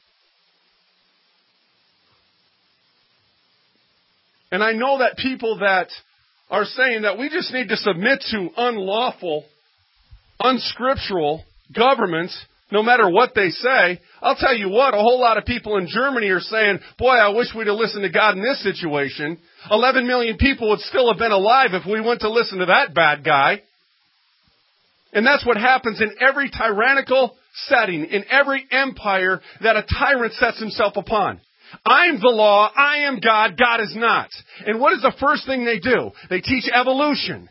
And I know that people that are saying that we just need to submit to unlawful, unscriptural governments, no matter what they say, I'll tell you what, a whole lot of people in Germany are saying, boy, I wish we'd have listened to God in this situation. 11 million people would still have been alive if we went to listen to that bad guy. And that's what happens in every tyrannical setting, in every empire that a tyrant sets himself upon. I'm the law, I am God, God is not. And what is the first thing they do? They teach evolution.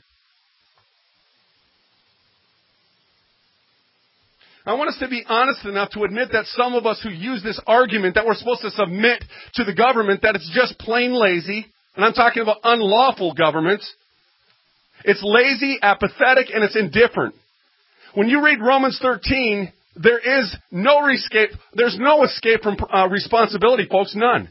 I want us to be honest enough to admit that some of us who use this argument that we're supposed to submit to the government, that it's just plain lazy, and I'm talking about unlawful governments. It's lazy, apathetic, and it's indifferent. When you read Romans 13, there is no escape. There's no escape from responsibility, folks. None.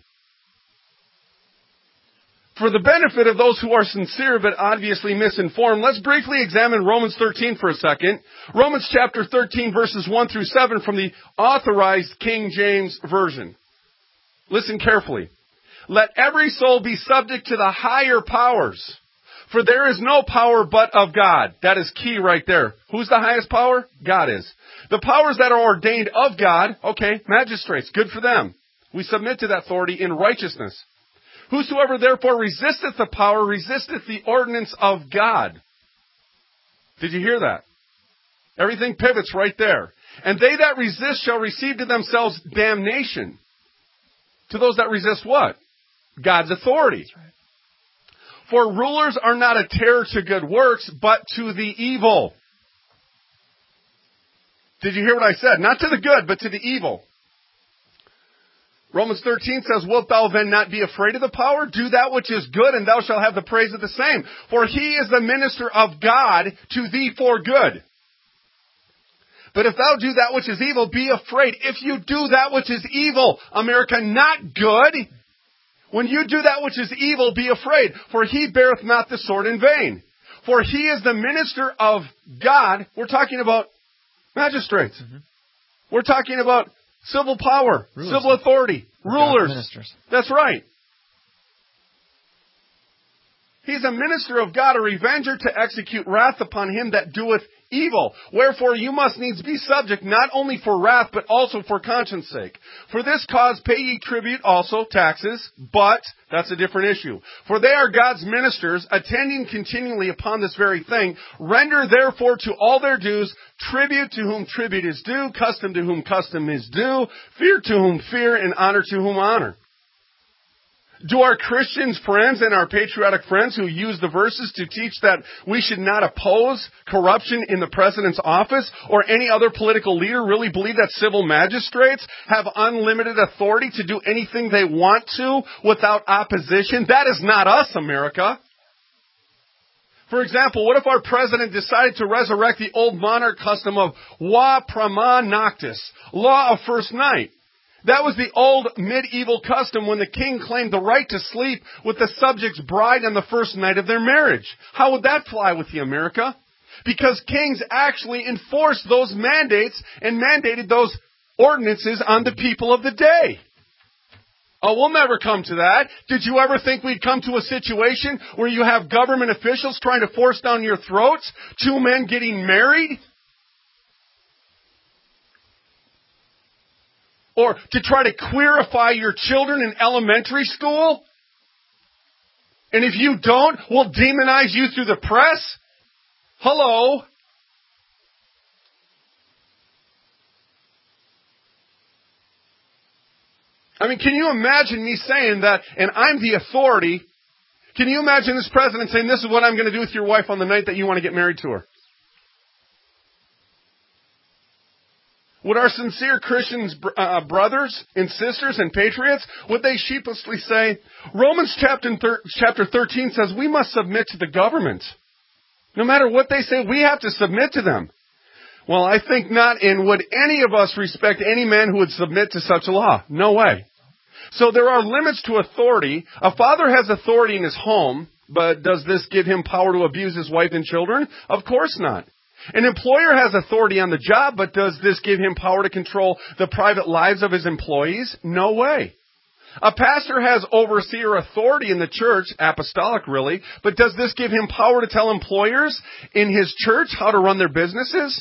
For the benefit of those who are sincere but obviously misinformed, let's briefly examine Romans 13 for a second. Romans chapter 13, verses 1 through 7 from the Authorized King James Version. Listen carefully. Let every soul be subject to the higher powers, for there is no power but of God. That is key right there. Who's the highest power? God is. The powers that are ordained of God, okay, magistrates, good for them. We submit to that authority in righteousness. Whosoever therefore resisteth the power, resisteth the ordinance of God. Did you hear that? Everything pivots right there. And they that resist shall receive to themselves damnation. To those that resist what? God's authority. For rulers are not a terror to good works, but to the evil. Did you hear what I said? Not to the good, but to the evil. Romans 13 says, wilt thou then not be afraid of the power? Do that which is good, and thou shalt have the praise of the same. For he is the minister of God to thee for good. But if thou do that which is evil, be afraid. If you do that which is evil, America, not good, when you do that which is evil, be afraid. For he beareth not the sword in vain. For he is the minister of God. We're talking about magistrates. Mm-hmm. We're talking about civil power, civil authority, rulers. Ministers. That's right. He's a minister of God, a revenger to execute wrath upon him that doeth evil. Wherefore you must needs be subject, not only for wrath, but also for conscience sake. For this cause pay ye tribute also, taxes, but that's a different issue. For they are God's ministers, attending continually upon this very thing. Render therefore to all their dues, tribute to whom tribute is due, custom to whom custom is due, fear to whom fear, and honor to whom honor. Do our Christian friends and our patriotic friends who use the verses to teach that we should not oppose corruption in the president's office or any other political leader really believe that civil magistrates have unlimited authority to do anything they want to without opposition? That is not us, America. For example, what if our president decided to resurrect the old monarch custom of wa prima noctis, law of first night? That was the old medieval custom when the king claimed the right to sleep with the subject's bride on the first night of their marriage. How would that fly with you, America? Because kings actually enforced those mandates and mandated those ordinances on the people of the day. Oh, we'll never come to that. Did you ever think we'd come to a situation where you have government officials trying to force down your throats, two men getting married? Or to try to queerify your children in elementary school? And if you don't, we'll demonize you through the press? Hello? I mean, can you imagine me saying that, and I'm the authority? Can you imagine this president saying, this is what I'm going to do with your wife on the night that you want to get married to her? Would our sincere Christians, brothers and sisters and patriots, would they sheepishly say, Romans chapter 13 says we must submit to the government. No matter what they say, we have to submit to them. Well, I think not, and would any of us respect any man who would submit to such a law? No way. So there are limits to authority. A father has authority in his home, but does this give him power to abuse his wife and children? Of course not. An employer has authority on the job, but does this give him power to control the private lives of his employees? No way. A pastor has overseer authority in the church, apostolic really, but does this give him power to tell employers in his church how to run their businesses?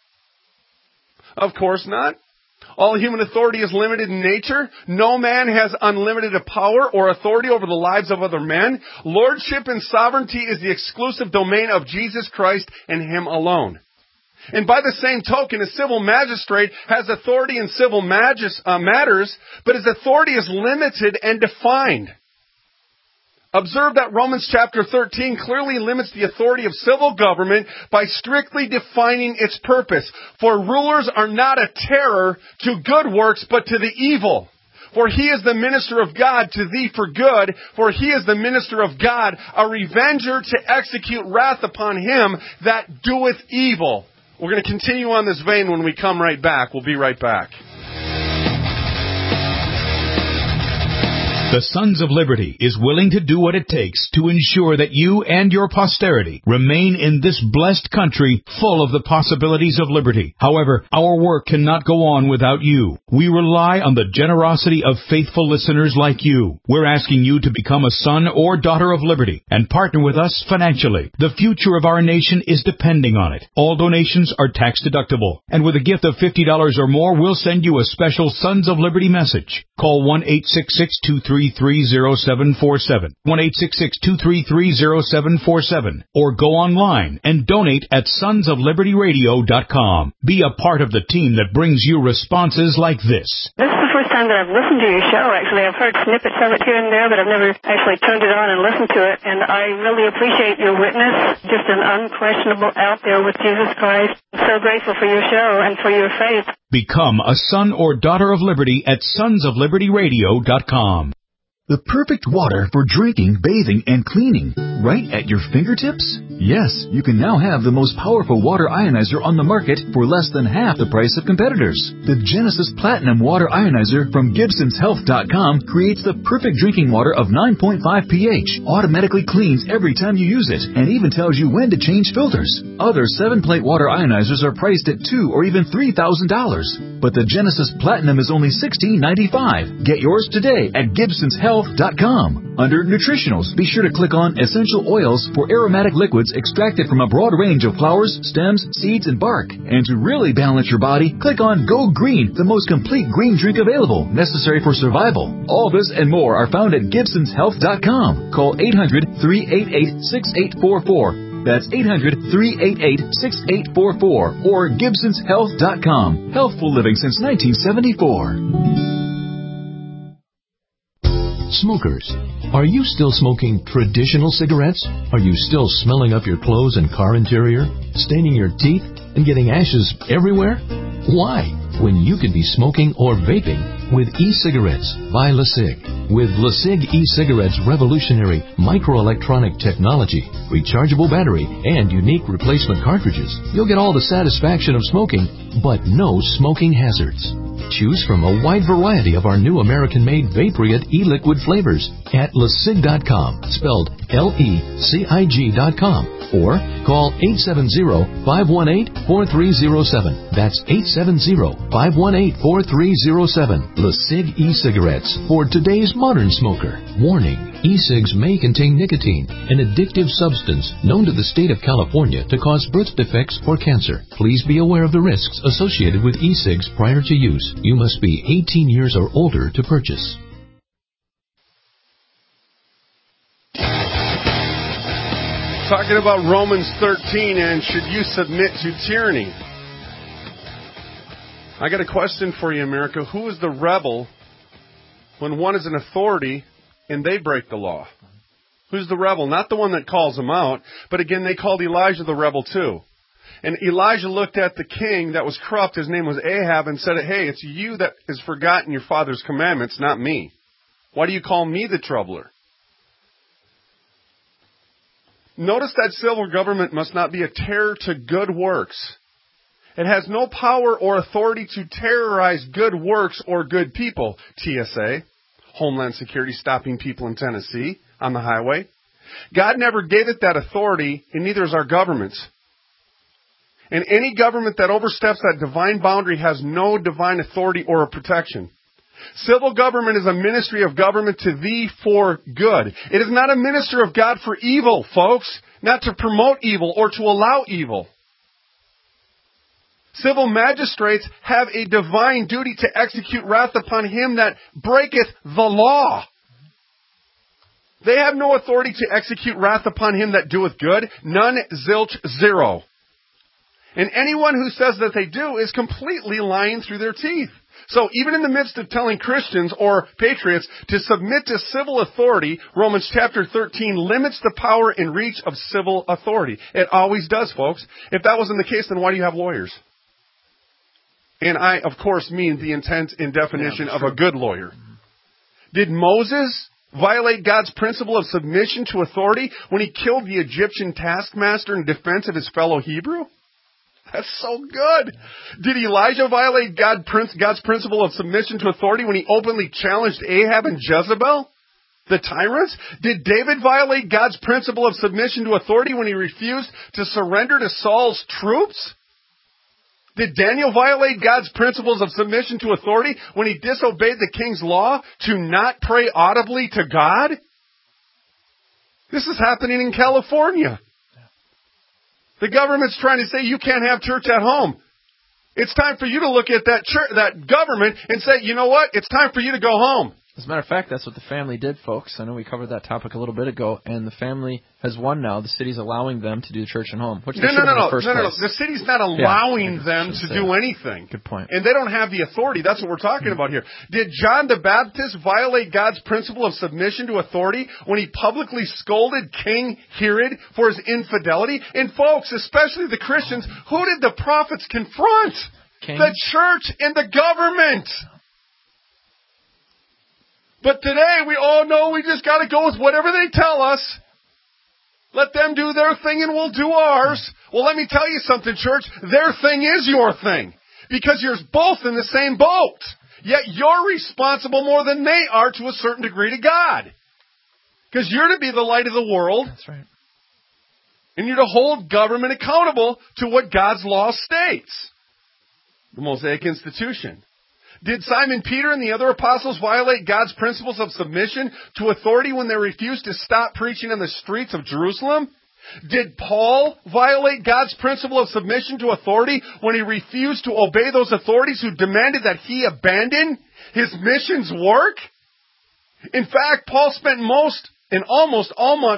Of course not. All human authority is limited in nature. No man has unlimited power or authority over the lives of other men. Lordship and sovereignty is the exclusive domain of Jesus Christ and Him alone. And by the same token, a civil magistrate has authority in civil matters, but his authority is limited and defined. Observe that Romans chapter 13 clearly limits the authority of civil government by strictly defining its purpose. For rulers are not a terror to good works, but to the evil. For he is the minister of God to thee for good, for he is the minister of God, a revenger to execute wrath upon him that doeth evil. We're going to continue on this vein when we come right back. We'll be right back. The Sons of Liberty is willing to do what it takes to ensure that you and your posterity remain in this blessed country full of the possibilities of liberty. However, our work cannot go on without you. We rely on the generosity of faithful listeners like you. We're asking you to become a son or daughter of liberty and partner with us financially. The future of our nation is depending on it. All donations are tax deductible. And with a gift of $50 or more, we'll send you a special Sons of Liberty message. Call 1-866-233-0747, 1-866-233-0747, or go online and donate at sonsoflibertyradio.com. Be a part of the team that brings you responses like this. This is the first time that I've listened to your show, actually. I've heard snippets of it here and there, but I've never actually turned it on and listened to it. And I really appreciate your witness, just an unquestionable out there with Jesus Christ. I'm so grateful for your show and for your faith. Become a son or daughter of liberty at sonsoflibertyradio.com. The perfect water for drinking, bathing, and cleaning, right at your fingertips? Yes, you can now have the most powerful water ionizer on the market for less than half the price of competitors. The Genesis Platinum Water Ionizer from GibsonsHealth.com creates the perfect drinking water of 9.5 pH, automatically cleans every time you use it, and even tells you when to change filters. Other 7-plate water ionizers are priced at $2,000 or even $3,000, but the Genesis Platinum is only $16.95. Get yours today at GibsonsHealth.com. Under Nutritionals, be sure to click on Essential Oils for aromatic liquids extracted from a broad range of flowers, stems, seeds, and bark. And to really balance your body, click on Go Green, the most complete green drink available, necessary for survival. All this and more are found at GibsonsHealth.com. Call 800-388-6844. That's 800-388-6844 or GibsonsHealth.com. Healthful living since 1974. Smokers, are you still smoking traditional cigarettes? Are you still smelling up your clothes and car interior, staining your teeth, and getting ashes everywhere? Why? When you could be smoking or vaping with e-cigarettes by LeSig. With LeSig e-cigarettes' revolutionary microelectronic technology, rechargeable battery, and unique replacement cartridges, you'll get all the satisfaction of smoking, but no smoking hazards. Choose from a wide variety of our new American-made Vaporite e-liquid flavors at LeSig.com, spelled L-E-C-I-G.com, or call 870-518-4307. That's 870-518-4307. LeSig e-cigarettes for today's modern smoker. Warning, e-cigs may contain nicotine, an addictive substance known to the state of California to cause birth defects or cancer. Please be aware of the risks associated with e-cigs prior to use. You must be 18 years or older to purchase. Talking about Romans 13 and should you submit to tyranny? I got a question for you, America. Who is the rebel when one is an authority and they break the law? Who's the rebel? Not the one that calls them out, but again, they called Elijah the rebel too. And Elijah looked at the king that was corrupt, his name was Ahab, and said, hey, it's you that has forgotten your father's commandments, not me. Why do you call me the troubler? Notice that civil government must not be a terror to good works. It has no power or authority to terrorize good works or good people. TSA, Homeland Security stopping people in Tennessee on the highway. God never gave it that authority, and neither is our governments. And any government that oversteps that divine boundary has no divine authority or protection. Civil government is a ministry of government to thee for good. It is not a minister of God for evil, folks. Not to promote evil or to allow evil. Civil magistrates have a divine duty to execute wrath upon him that breaketh the law. They have no authority to execute wrath upon him that doeth good. None, zilch, zero. And anyone who says that they do is completely lying through their teeth. So even in the midst of telling Christians or patriots to submit to civil authority, Romans chapter 13 limits the power and reach of civil authority. It always does, folks. If that wasn't the case, then why do you have lawyers? And I, of course, mean the intent and definition of a good lawyer. Did Moses violate God's principle of submission to authority when he killed the Egyptian taskmaster in defense of his fellow Hebrew? That's so good. Did Elijah violate God's principle of submission to authority when he openly challenged Ahab and Jezebel, the tyrants? Did David violate God's principle of submission to authority when he refused to surrender to Saul's troops? Did Daniel violate God's principles of submission to authority when he disobeyed the king's law to not pray audibly to God? This is happening in California. The government's trying to say you can't have church at home. It's time for you to look at that church, that government, and say, you know what? It's time for you to go home. As a matter of fact, that's what the family did, folks. I know we covered that topic a little bit ago, and the family has won now. The city's allowing them to do church and home, which they should have in the first place. The city's not allowing them to do anything. Good point. And they don't have the authority. That's what we're talking about here. Did John the Baptist violate God's principle of submission to authority when he publicly scolded King Herod for his infidelity? And folks, especially the Christians, who did the prophets confront? The church and the government. But today, we all know we just got to go with whatever they tell us. Let them do their thing and we'll do ours. Well, let me tell you something, church. Their thing is your thing. Because you're both in the same boat. Yet you're responsible more than they are to a certain degree to God. Because you're to be the light of the world. That's right. And you're to hold government accountable to what God's law states. The Mosaic Institution. Did Simon Peter and the other apostles violate God's principles of submission to authority when they refused to stop preaching on the streets of Jerusalem? Did Paul violate God's principle of submission to authority when he refused to obey those authorities who demanded that he abandon his mission's work? In fact, Paul spent almost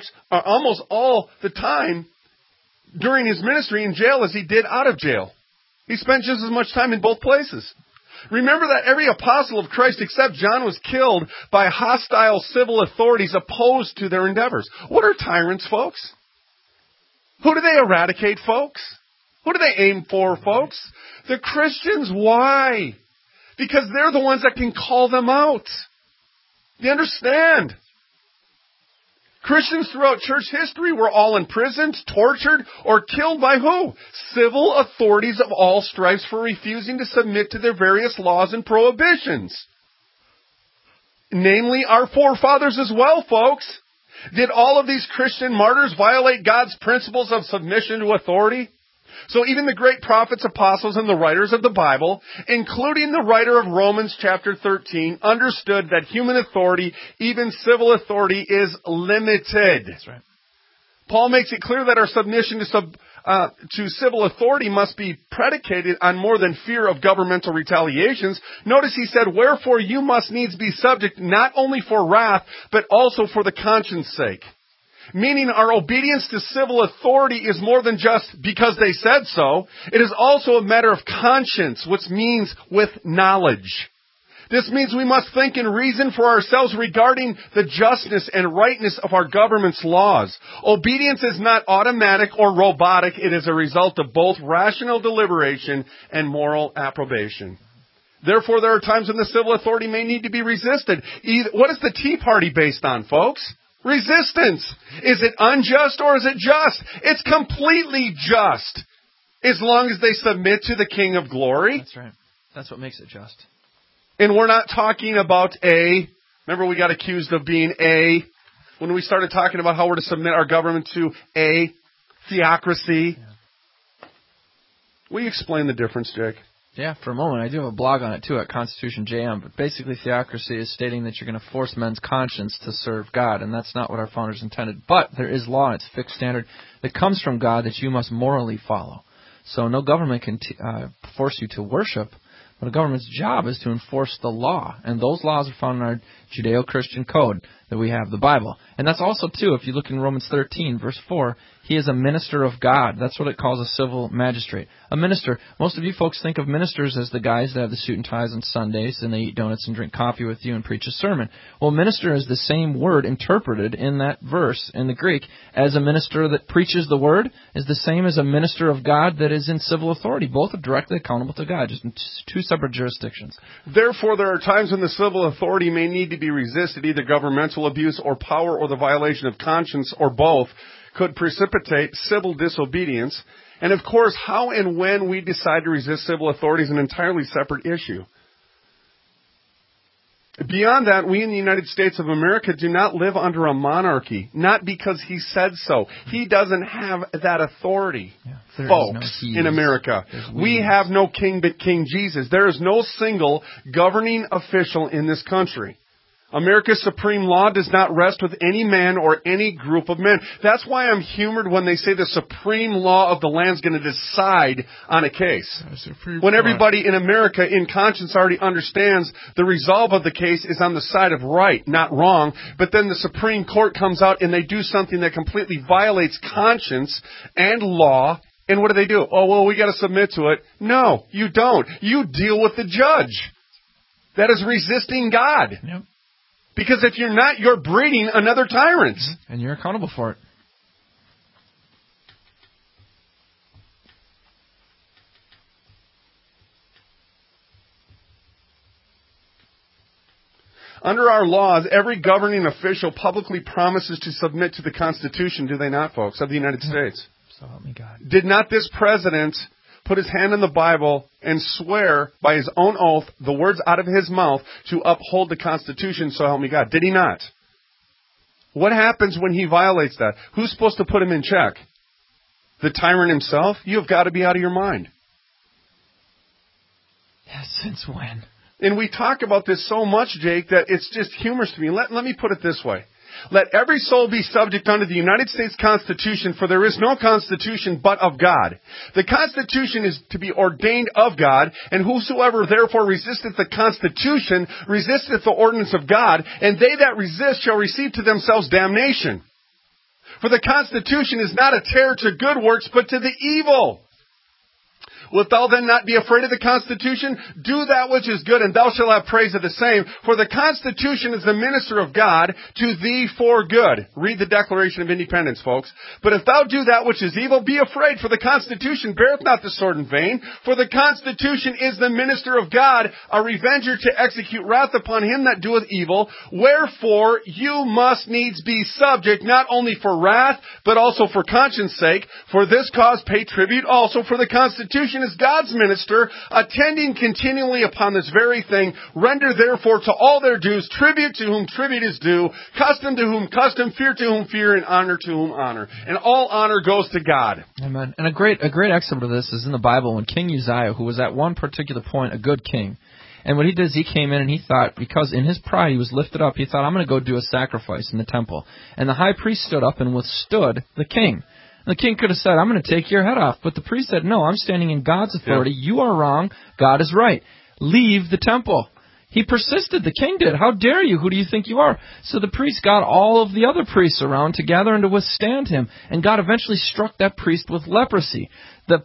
all the time during his ministry in jail as he did out of jail. He spent just as much time in both places. Remember that every apostle of Christ except John was killed by hostile civil authorities opposed to their endeavors. What are tyrants, folks? Who do they eradicate, folks? Who do they aim for, folks? The Christians. Why? Because they're the ones that can call them out. Do you understand? Christians throughout church history were all imprisoned, tortured, or killed by who? Civil authorities of all stripes for refusing to submit to their various laws and prohibitions. Namely, our forefathers as well, folks. Did all of these Christian martyrs violate God's principles of submission to authority? So even the great prophets, apostles, and the writers of the Bible, including the writer of Romans chapter 13, understood that human authority, even civil authority, is limited. That's right. Paul makes it clear that our submission to civil authority must be predicated on more than fear of governmental retaliations. Notice he said, wherefore you must needs be subject not only for wrath, but also for the conscience sake. Meaning our obedience to civil authority is more than just because they said so. It is also a matter of conscience, which means with knowledge. This means we must think and reason for ourselves regarding the justness and rightness of our government's laws. Obedience is not automatic or robotic. It is a result of both rational deliberation and moral approbation. Therefore, there are times when the civil authority may need to be resisted. What is the Tea Party based on, folks? Resistance. Is it unjust or is it just? It's completely just. As long as they submit to the King of Glory. That's right. That's what makes it just. And we're not talking about remember we got accused of being when we started talking about how we're to submit our government to theocracy. Yeah. Will you explain the difference, Jake? Yeah, for a moment. I do have a blog on it, too, at Constitution JM. But basically, theocracy is stating that you're going to force men's conscience to serve God, and that's not what our founders intended. But there is law, and it's a fixed standard that comes from God that you must morally follow. So no government can force you to worship, but a government's job is to enforce the law. And those laws are found in our Judeo-Christian code that we have, the Bible. And that's also, too, if you look in Romans 13, verse 4, he is a minister of God. That's what it calls a civil magistrate. A minister. Most of you folks think of ministers as the guys that have the suit and ties on Sundays and they eat donuts and drink coffee with you and preach a sermon. Well, minister is the same word interpreted in that verse in the Greek as a minister that preaches the word is the same as a minister of God that is in civil authority. Both are directly accountable to God, just in two separate jurisdictions. Therefore, there are times when the civil authority may need to be resisted, either governmental abuse or power or the violation of conscience or both could precipitate civil disobedience. And of course, how and when we decide to resist civil authority is an entirely separate issue. Beyond that, we in the United States of America do not live under a monarchy, not because he said so. He doesn't have that authority, folks, in America. We have no king but King Jesus. There is no single governing official in this country. America's supreme law does not rest with any man or any group of men. That's why I'm humored when they say the supreme law of the land is going to decide on a case. When everybody in America in conscience already understands the resolve of the case is on the side of right, not wrong, but then the Supreme Court comes out and they do something that completely violates conscience and law. And what do? Oh, well, we got to submit to it. No, you don't. You deal with the judge. That is resisting God. Yep. Because if you're not, you're breeding another tyrant. And you're accountable for it. Under our laws, every governing official publicly promises to submit to the Constitution, do they not, folks, of the United States? So help me God. Did not this president put his hand on the Bible and swear by his own oath, the words out of his mouth, to uphold the Constitution, so help me God? Did he not? What happens when he violates that? Who's supposed to put him in check? The tyrant himself? You have got to be out of your mind. Yes, since when? And we talk about this so much, Jake, that it's just humorous to me. Let me put it this way. Let every soul be subject unto the United States Constitution, for there is no Constitution but of God. The Constitution is to be ordained of God, and whosoever therefore resisteth the Constitution resisteth the ordinance of God, and they that resist shall receive to themselves damnation. For the Constitution is not a terror to good works, but to the evil. Wilt thou then not be afraid of the Constitution? Do that which is good, and thou shalt have praise of the same. For the Constitution is the minister of God to thee for good. Read the Declaration of Independence, folks. But if thou do that which is evil, be afraid, for the Constitution beareth not the sword in vain. For the Constitution is the minister of God, a revenger to execute wrath upon him that doeth evil. Wherefore you must needs be subject, not only for wrath, but also for conscience sake. For this cause pay tribute also, for the Constitution is God's minister, attending continually upon this very thing. Render therefore to all their dues, tribute to whom tribute is due, custom to whom custom, fear to whom fear, and honor to whom honor. And all honor goes to God. Amen. And a great excerpt of this is in the Bible when King Uzziah, who was at one particular point a good king, and what he did is he came in and he thought, because in his pride he was lifted up, he thought, I'm going to go do a sacrifice in the temple. And the high priest stood up and withstood the king. The king could have said, I'm going to take your head off. But the priest said, no, I'm standing in God's authority. Yep. You are wrong. God is right. Leave the temple. He persisted. The king did. How dare you? Who do you think you are? So the priest got all of the other priests around to gather and to withstand him. And God eventually struck that priest with leprosy. The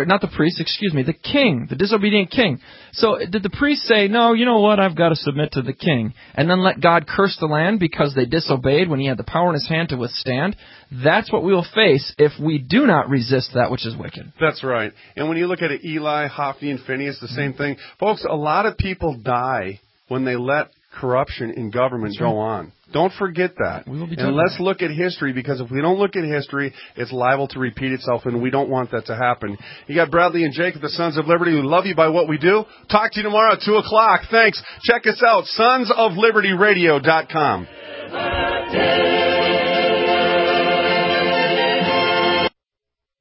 king, the disobedient king. So did the priest say, no, you know what, I've got to submit to the king, and then let God curse the land because they disobeyed when he had the power in his hand to withstand? That's what we will face if we do not resist that which is wicked. That's right. And when you look at it, Eli, Hophni, and Phinehas, the same thing. Folks, a lot of people die when they let corruption in government go on. Don't forget that. And let's look at history, because if we don't look at history, it's liable to repeat itself, and we don't want that to happen. You got Bradley and Jake of the Sons of Liberty who love you by what we do. Talk to you tomorrow at 2 o'clock. Thanks. Check us out, sonsoflibertyradio.com.